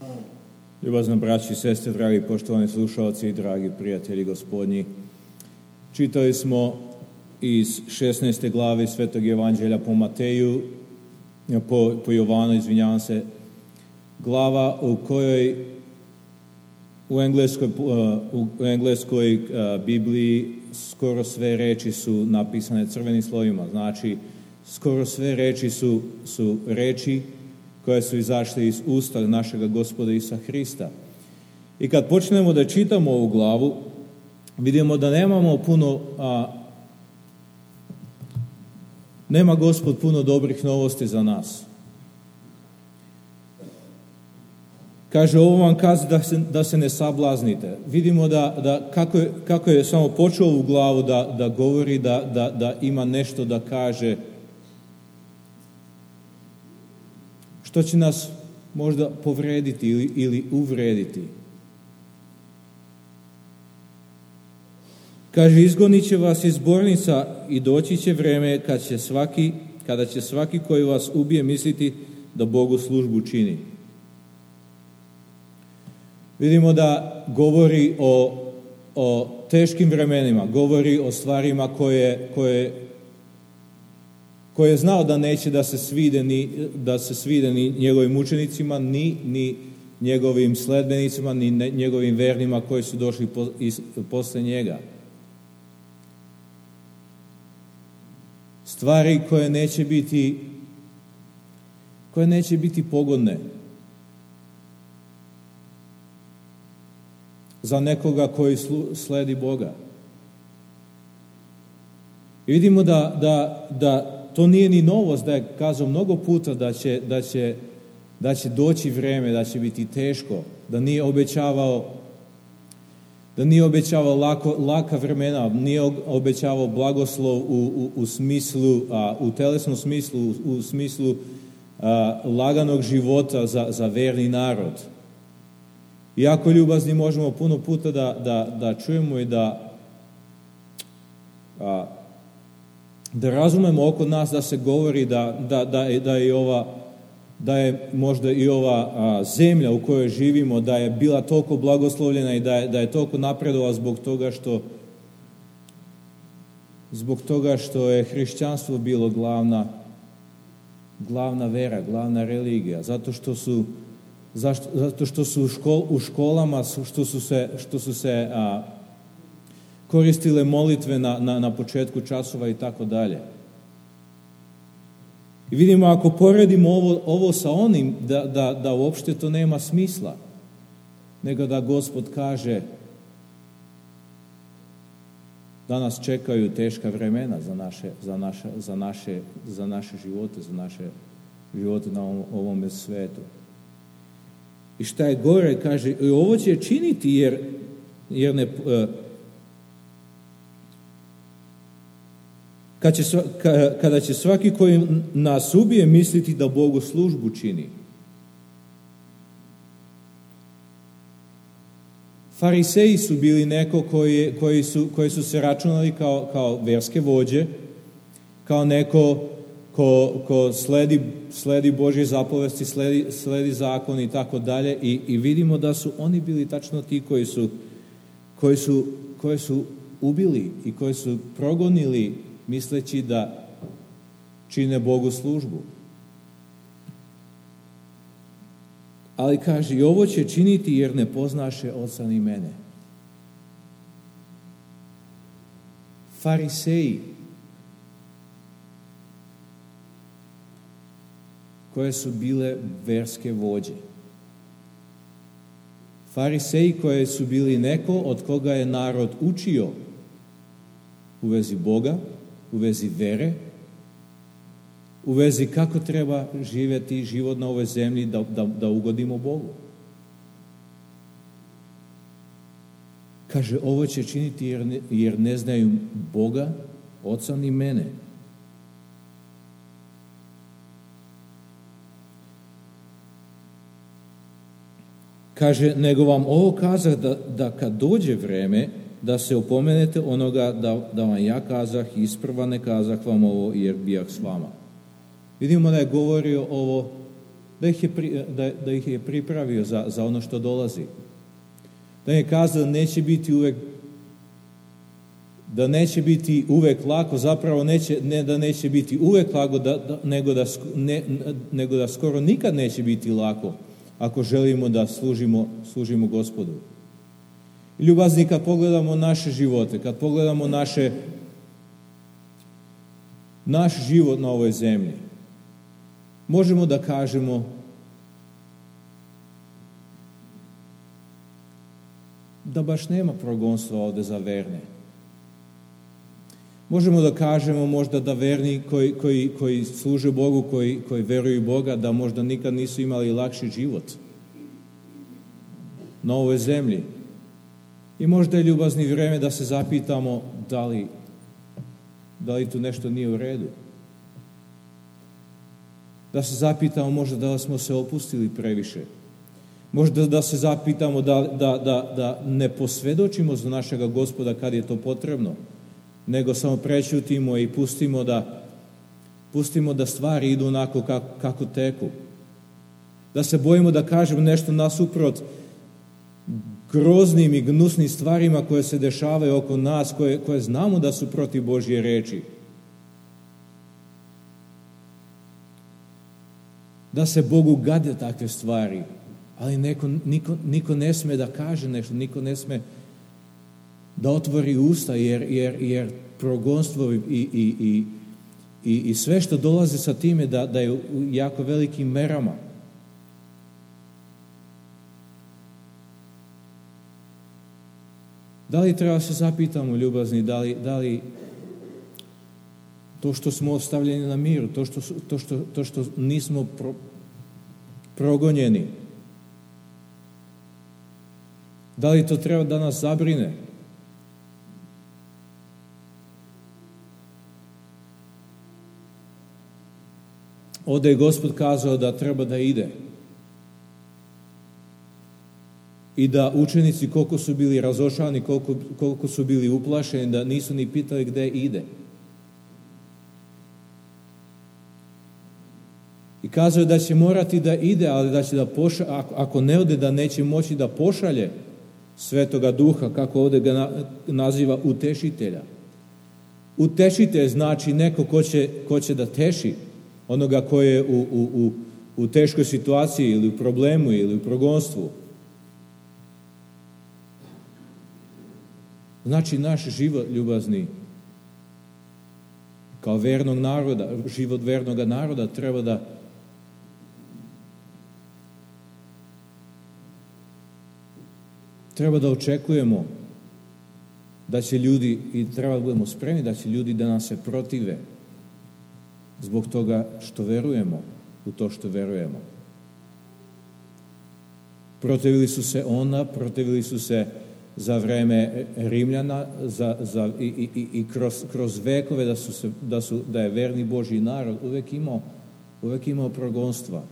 Ljubazna braći i sestre, dragi poštovani slušalci i dragi prijatelji gospodnji. Čitali smo iz 16. glave Svetog Evanđelja po Mateju, po Jovanu, glava u kojoj u engleskoj Bibliji skoro sve reči su napisane crvenim slovima. Znači, skoro sve reči su reči koje su izašle iz usta našega Gospoda Isusa Hrista. I kad počnemo da čitamo ovu glavu, vidimo da nemamo nema Gospod puno dobrih novosti za nas. Kaže, ovo vam kazi da se ne sablaznite. Vidimo da kako je samo počeo ovu glavu da govori, da ima nešto da kaže, što će nas možda povrediti ili uvrediti. Kaže, izgonit će vas iz zbornica i doći će vreme kada će svaki koji vas ubije misliti da Bogu službu čini. Vidimo da govori o teškim vremenima, govori o stvarima koje je znao da neće da se svide ni njegovim učenicima, ni njegovim sledbenicima, ni njegovim vernima koji su došli posle njega. Stvari koje neće biti pogodne za nekoga koji sledi Boga. I vidimo da to nije ni novost, da je kazao mnogo puta da će doći vreme, da će biti teško, da nije obećavao laka vremena, nije obećavao blagoslov u smislu, u telesnom smislu, u smislu laganog života za verni narod. Iako ljubazni možemo puno puta da čujemo i da razumemo oko nas da se govori da je možda i ova zemlja u kojoj živimo, da je bila toliko blagoslovljena i da je toliko napredovala zbog toga što je hrišćanstvo bilo glavna vera, glavna religija, zato što su u školama što su se koristile molitve na početku časova i tako dalje. I vidimo, ako poredimo ovo sa onim, da uopšte to nema smisla, nego da Gospod kaže da nas čekaju teška vremena za naše živote na ovome svetu. I šta je gore, kaže, i ovo će činiti jer ne... Kada će svaki koji nas ubije misliti da Bogu službu čini. Fariseji su bili neko koji su se računali kao verske vođe, kao neko ko sledi Božje zapovesti, sledi zakon i tako dalje, i vidimo da su oni bili tačno ti koji su ubili i koji su progonili misleći da čine Bogu službu. Ali kaže, i ovo će činiti jer ne poznaše Oca ni mene. Fariseji, koje su bile verske vođe. Fariseji koje su bili neko od koga je narod učio u vezi Boga, u vezi vere, u vezi kako treba živjeti život na ovoj zemlji da ugodimo Bogu. Kaže, ovo će činiti jer ne znaju Boga, Oca ni mene. Kaže, nego vam ovo kazah da kad dođe vreme da se opomenete onoga da vam ja kazah, isprva ne kazah vam ovo jer bijah s vama. Vidimo da je govorio ovo da ih je pripravio za ono što dolazi. Da je kazao da neće biti uvek lako, zapravo ne da neće biti uvek lako, nego da skoro nikad neće biti lako ako želimo da služimo Gospodu. Ljubazni, kad pogledamo naše živote, kad pogledamo naš život na ovoj zemlji, možemo da kažemo da baš nema progonstva ovde za verne. Možemo da kažemo možda da verni koji služe Bogu, koji veruju Boga, da možda nikad nisu imali lakši život na ovoj zemlji. I možda je ljubazni vreme da se zapitamo da li tu nešto nije u redu. Da se zapitamo možda da li smo se opustili previše. Možda da se zapitamo da ne posvedočimo za našega Gospoda kad je to potrebno, nego samo prećutimo i pustimo da stvari idu onako kako teku. Da se bojimo da kažemo nešto nasuprot groznim i gnusnim stvarima koje se dešavaju oko nas, koje znamo da su protiv Božje reči. Da se Bogu gade takve stvari, ali niko ne sme da kaže nešto, niko ne sme da otvori usta, jer progonstvo i sve što dolazi sa time da je u jako velikim merama. Da li treba se zapitamo, ljubazni, da li to što smo ostavljeni na miru, to što nismo progonjeni, da li to treba da nas zabrine? Ovde je Gospod kazao da treba da ide. I da učenici koliko su bili razočarani, koliko su bili uplašeni, da nisu ni pitali gde ide. I kazao je da će morati da ide, ali da će ako ne ode, da neće moći da pošalje Svetoga Duha, kako ovde ga naziva, utešitelja. Utešitelj znači neko ko će da teši onoga ko je u teškoj situaciji ili u problemu ili u progonstvu. Znači naš život, ljubazni, kao vernog naroda, život vernog naroda treba da očekujemo da će ljudi, i treba da budemo spremni, da će ljudi da nam se protive zbog toga što verujemo u to što verujemo. Protivili su se protivili su se za vreme Rimljana i kroz vekove da je verni Božji narod uvek imao progonstva.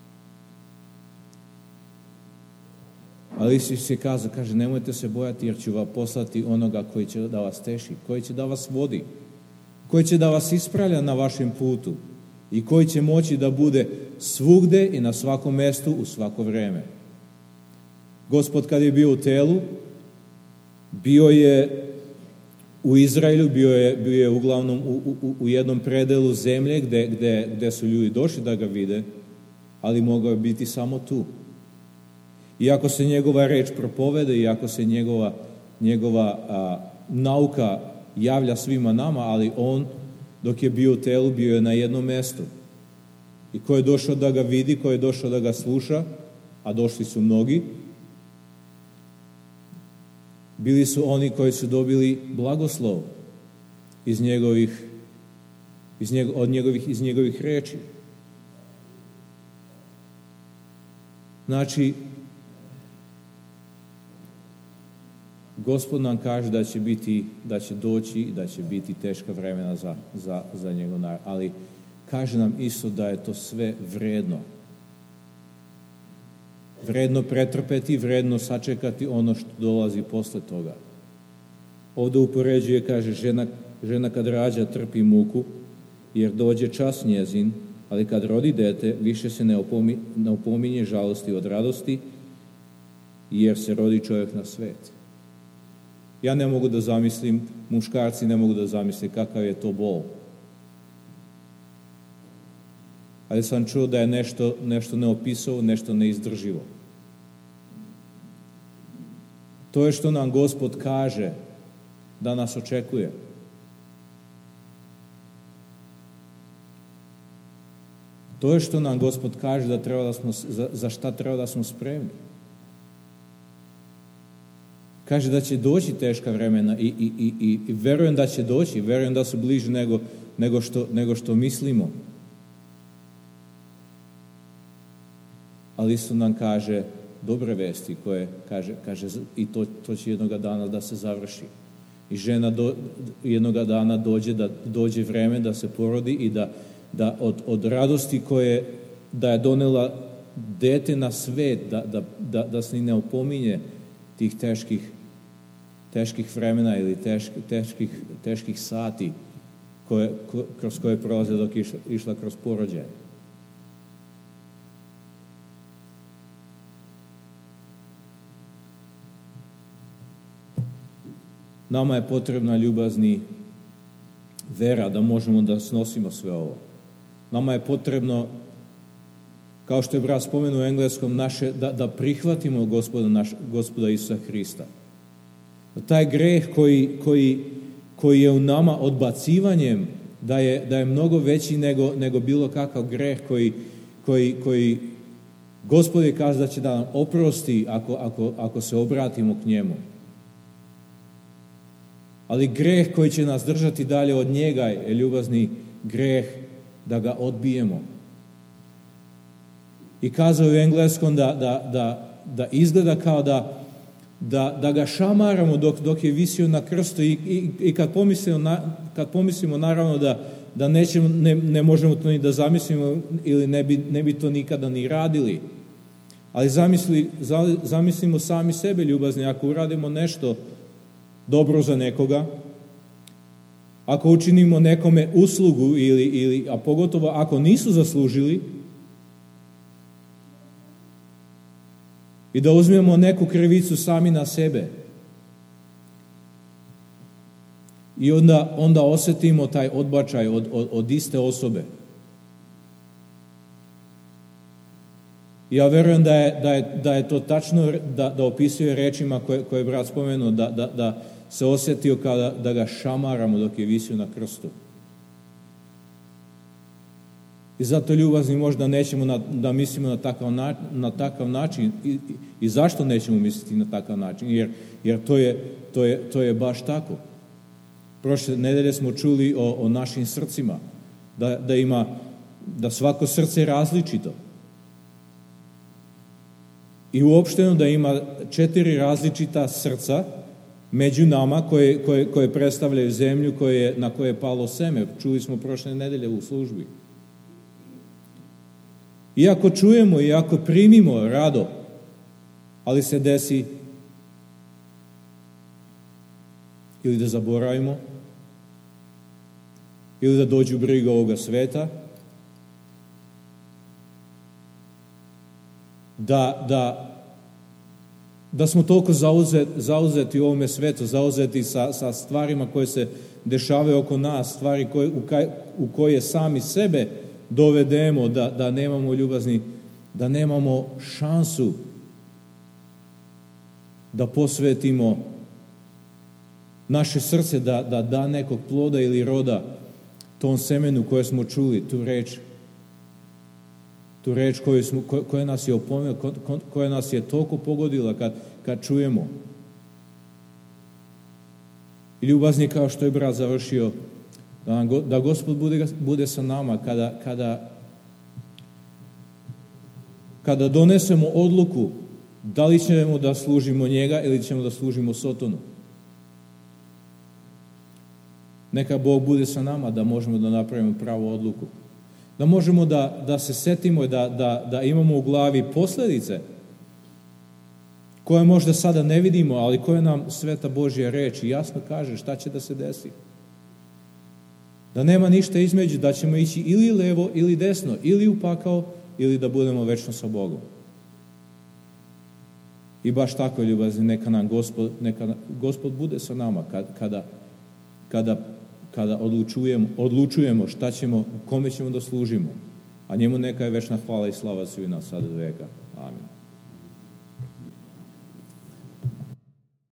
Ali Isus se kaže, nemojte se bojati jer ću vam poslati onoga koji će da vas teši, koji će da vas vodi, koji će da vas ispravlja na vašem putu i koji će moći da bude svugde i na svakom mestu u svako vreme. Gospod kad je bio u telu, bio je u Izraelju, bio je uglavnom u jednom predelu zemlje gde su ljudi došli da ga vide, ali mogao je biti samo tu. Iako se njegova reč propovede, iako se njegova nauka javlja svima nama, ali on, dok je bio u telu, bio je na jednom mestu. I ko je došao da ga vidi, ko je došao da ga sluša, a došli su mnogi, bili su oni koji su dobili blagoslov iz njegovih reči. Znači, Gospod nam kaže da će doći i da će biti teška vremena za njegov narod, ali kaže nam isto da je to sve vredno. Vredno pretrpeti, vredno sačekati ono što dolazi posle toga. Ovde upoređuje, kaže, žena kad rađa trpi muku, jer dođe čas njezin, Ali kad rodi dete, više se ne opominje žalosti od radosti, jer se rodi čovjek na svet. Ja ne mogu da zamislim, muškarci ne mogu da zamisli kakav je to bol. Ali sam čuo da je nešto neopisivo, nešto neizdrživo. To je što nam Gospod kaže da nas očekuje. To je što nam Gospod kaže da treba da smo, za šta treba da smo spremni. Kaže da će doći teška vremena i verujem da će doći, verujem da su bliže nego što mislimo. Ali isto nam kaže dobre vesti koje kaže i to će jednoga dana da se završi. I žena jednoga dana dođe vreme da se porodi i da od radosti koje da je donela dete na svet, da se ne opominje tih teških vremena ili teških sati kroz koje prolaze dok je išla kroz porođaj. Nama je potrebna ljubazni vera da možemo da snosimo sve ovo. Nama je potrebno, kao što je brat spomenuo u engleskom, da prihvatimo Gospoda Isusa Hrista. Taj greh koji je u nama odbacivanjem, da je mnogo veći nego bilo kakav greh koji Gospod je kaže da će da nam oprosti ako se obratimo k njemu. Ali greh koji će nas držati dalje od njega je ljubazni greh da ga odbijemo. I kazao u engleskom da izgleda kao da ga šamaramo dok je visio na krstu i kad pomislimo naravno da ne možemo to ni da zamislimo ili ne bi to nikada ni radili. Ali zamislimo sami sebe ljubazni, ako uradimo nešto dobro za nekoga, ako učinimo nekome uslugu a pogotovo ako nisu zaslužili, i da uzmemo neku krivicu sami na sebe i onda osjetimo taj odbačaj od iste osobe. Ja verujem da je to tačno da opisuje rečima koje je brat spomenuo, da se osjetio kao da ga šamaramo dok je visio na krstu. I zato ljubazni možda nećemo da mislimo na takav način. I zašto nećemo misliti na takav način? Jer to je baš tako. Prošle nedelje smo čuli o našim srcima, da svako srce je različito. I uopšteno da ima 4 različita srca među nama koje predstavljaju zemlju na koje je palo seme. Čuli smo prošle nedelje u službi. Iako čujemo i ako primimo rado, ali se desi ili da zaboravimo, ili da dođu briga ovoga sveta, da smo toliko zauzeti u ovome svetu, zauzeti sa stvarima koje se dešavaju oko nas, stvari u koje sami sebe dovedemo, da nemamo ljubazni, da nemamo šansu da posvetimo naše srce da nekog ploda ili roda tom semenu koje smo čuli, tu reč koja nas je opomenula, koja nas je toliko pogodila kad čujemo. I ljubazni, kao što je brat završio, da Gospod bude sa nama kada donesemo odluku da li ćemo da služimo njega ili ćemo da služimo Sotonu. Neka Bog bude sa nama da možemo da napravimo pravu odluku. Da možemo da se setimo i da imamo u glavi posljedice koje možda sada ne vidimo, ali koje nam sveta Božja reč jasno kaže šta će da se desi. Da nema ništa između, da ćemo ići ili levo ili desno, ili u pakao, ili da budemo večno sa Bogom. I baš tako, ljubazni, neka Gospod bude sa nama kada odlučujemo šta ćemo, kome ćemo da služimo. A njemu neka je večna hvala i slava svih nas sad od veka. Amin.